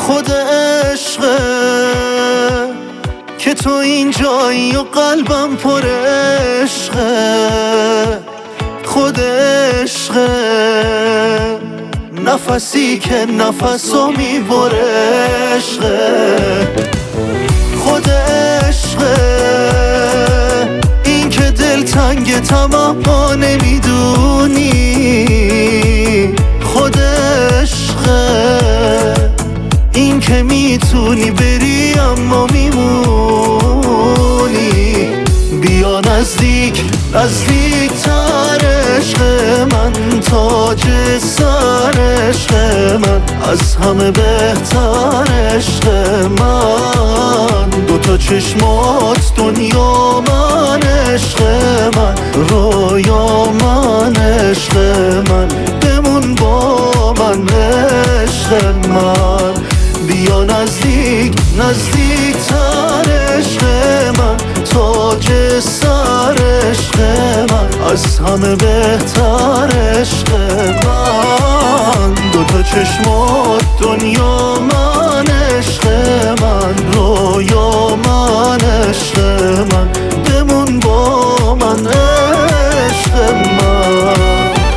خود عشقه که تو اینجایی و قلبم پر عشقه. خود عشقه نفسی که نفسو میبره عشقه. خود عشقه این که دلتنگ تماما نمیدونی. خود عشقه این که میتونی بری اما میمونی. بیا نزدیک نزدیک تر عشق من، تاج سر عشق من، از همه بهتر عشق من. دوتا چشمات دنیا من، عشق من رویا من، عشق من بمون با من عشق من. بیا نزدیک نزدیک تر عشق من، تاج سر عشق من، از همه بهتر عشق من. دوتا چشمات دنیا من، عشق من رویا من، عشق من بمون با من عشق من.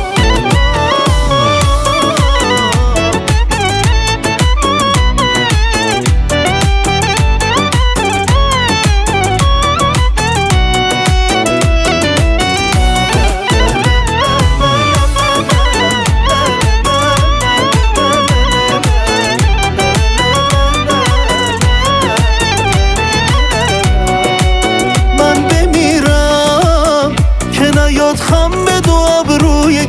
خم به دو ابروی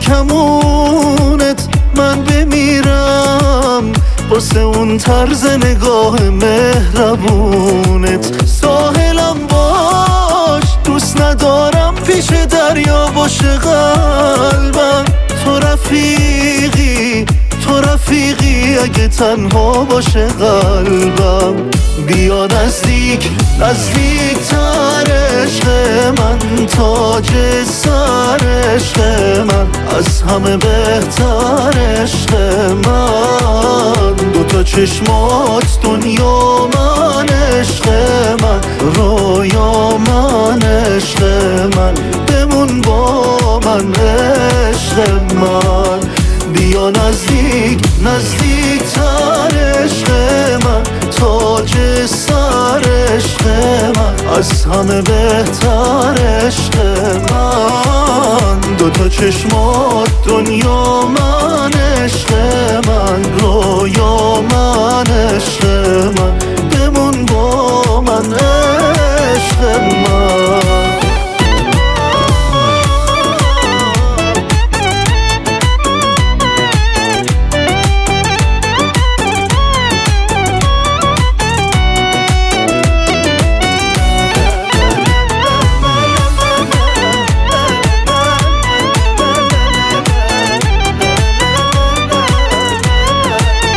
کمونت من بمیرم، واسه اون طرز نگاه مهربونت. ساحلم باش دوست ندارم پیش دریا باشه قلبم. تو رفیقی تو رفیقی اگه تنها باشه قلبم. بیا نزدیک نزدیک تر عشق من، تاج سر عشق من، از همه بهتر عشق من. دوتا چشمات دنیا من، عشق من رویا من، عشق من بمون با من عشق من. بیا نزدیک نزدیک تر عشق من، تاج سر عشق من، از همه بهتر عشق من. دوتا چشمات دنیا من، عشق من رویا من، عشق من بمون با من عشق من.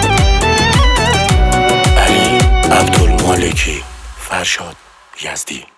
علی عبدالمالکی، فرشاد یزدی.